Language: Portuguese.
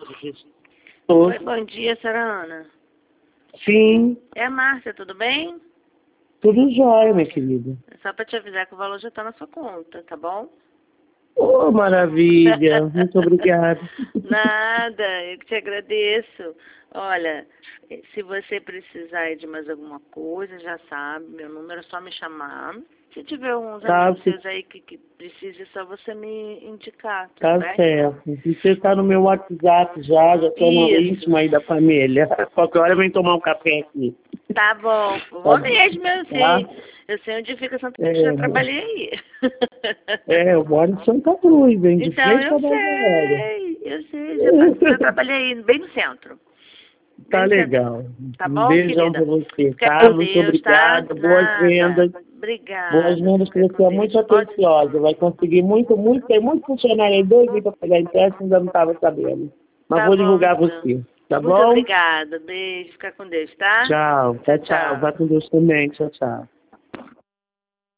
Oi, bom dia, senhora Ana. Sim, É a Márcia, tudo bem? tudo jóia, minha querida. É só para te avisar que o valor já está na sua conta, tá bom? Oh, maravilha. Muito obrigada. Nada, eu que te agradeço. Olha, se você precisar de mais alguma coisa, já sabe, meu número é só me chamar. Se tiver uns Tá, amigos seus aí que precise, é só você me indicar, tudo tá bem? certo. Você tá no meu WhatsApp já tô no Isso. íntimo aí da família. Qualquer hora vem tomar um café aqui. Tá bom, Tá vou bom. mesmo, eu sei. Tá? Eu sei onde fica Santa Cruz, já trabalhei aí. Eu moro em Santa Cruz, bem de Então, frente pra Brasília. eu sei, já trabalhei aí, bem no centro. Bem Tá no centro. legal. Tá Um bom, beijão pra querida? você, Fica tá? com Muito Deus, tá? obrigada. Boas Nada. vendas. Boas Obrigada. vendas, Fica porque você com é Deus. muito Pode. atenciosa. Vai conseguir tem muito funcionário aí doido para pegar empréstimo, ainda não estava sabendo. Mas Tá vou bom, divulgar então. você, tá Muito bom? obrigada. Beijo. Fica com Deus, tá? Tchau, Tchau, tchau. tchau. Vai com Deus também. Tchau, tchau.